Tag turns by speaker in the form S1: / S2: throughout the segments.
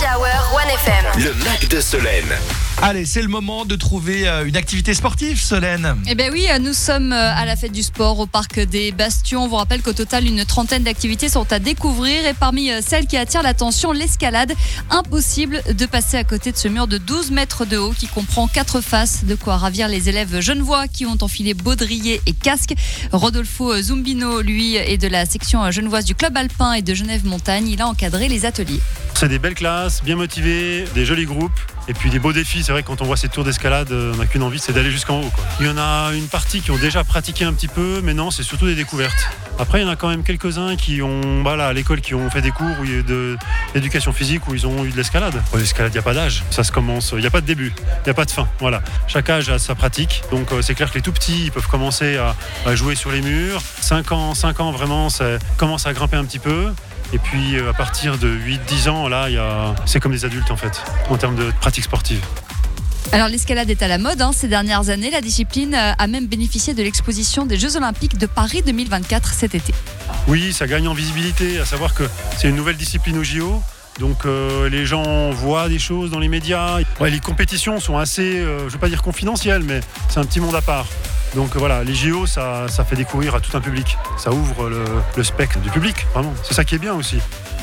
S1: Hour, 1FM.
S2: Le Mac de Solène.
S3: Allez, c'est le moment de trouver une activité sportive, Solène.
S4: Eh bien oui, nous sommes à la fête du sport au parc des Bastions. On vous rappelle qu'au total, une trentaine d'activités sont à découvrir. Et parmi celles qui attirent l'attention, l'escalade. Impossible de passer à côté de ce mur de 12 mètres de haut qui comprend 4 faces. De quoi ravir les élèves genevois qui ont enfilé baudrier et casque. Rodolfo Zumbino, lui, est de la section genevoise du club alpin et de Genève Montagne. Il a encadré les ateliers.
S5: C'est des belles classes, bien motivées, des jolis groupes et puis des beaux défis. C'est vrai que quand on voit ces tours d'escalade, on n'a qu'une envie, c'est d'aller jusqu'en haut, quoi. Il y en a une partie qui ont déjà pratiqué un petit peu, mais non, c'est surtout des découvertes. Après, il y en a quand même quelques-uns qui ont, à l'école, qui ont fait des cours d'éducation physique où ils ont eu de l'escalade. L'escalade, il n'y a pas d'âge. Ça se commence, il n'y a pas de début, il n'y a pas de fin. Voilà. Chaque âge a sa pratique. Donc c'est clair que les tout petits, ils peuvent commencer à jouer sur les murs. 5 ans vraiment, ça commence à grimper un petit peu. Et puis à partir de 8-10 ans, là, c'est comme des adultes en fait, en termes de pratique sportive.
S4: Alors l'escalade est à la mode ces dernières années. La discipline a même bénéficié de l'exposition des Jeux Olympiques de Paris 2024 cet été.
S5: Oui, ça gagne en visibilité, à savoir que c'est une nouvelle discipline au JO. Donc les gens voient des choses dans les médias. Ouais, les compétitions sont assez, je ne vais pas dire confidentielles, mais c'est un petit monde à part. Donc voilà, les JO, ça fait découvrir à tout un public. Ça ouvre le spectre du public, vraiment. C'est ça qui est bien aussi.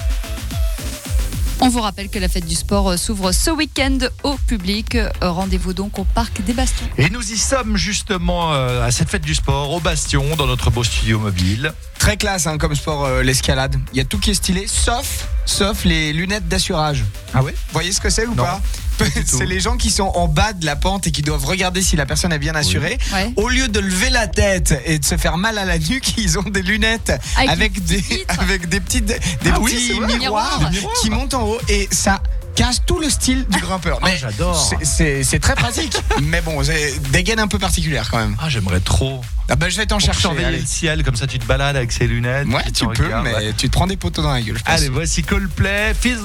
S4: On vous rappelle que la fête du sport s'ouvre ce week-end au public. Rendez-vous donc au parc des Bastions.
S3: Et nous y sommes justement à cette fête du sport, au Bastion, dans notre beau studio mobile.
S6: Très classe comme sport, l'escalade. Il y a tout qui est stylé, sauf les lunettes d'assurage.
S3: Ah ouais ?
S6: Vous voyez ce que c'est ou
S3: Non.
S6: pas ? C'est les gens qui sont en bas de la pente et qui doivent regarder si la personne est bien assurée.
S4: Oui. Ouais.
S6: Au lieu de lever la tête et de se faire mal à la nuque, ils ont des lunettes avec des petits miroirs qui montent en haut et ça casse tout le style du grimpeur. Mais
S3: j'adore.
S6: C'est très pratique. Mais bon, c'est des gaines un peu particulières quand même.
S3: Ah, j'aimerais trop.
S6: Ah bah, je vais t'en
S3: Pour
S6: chercher.
S3: surveiller
S6: Allez.
S3: le ciel, comme ça tu te balades avec ces lunettes.
S6: Ouais,
S3: puis
S6: tu peux,
S3: regardes.
S6: mais tu te prends des poteaux dans la gueule, je pense.
S3: Allez, voici Coldplay, Fizz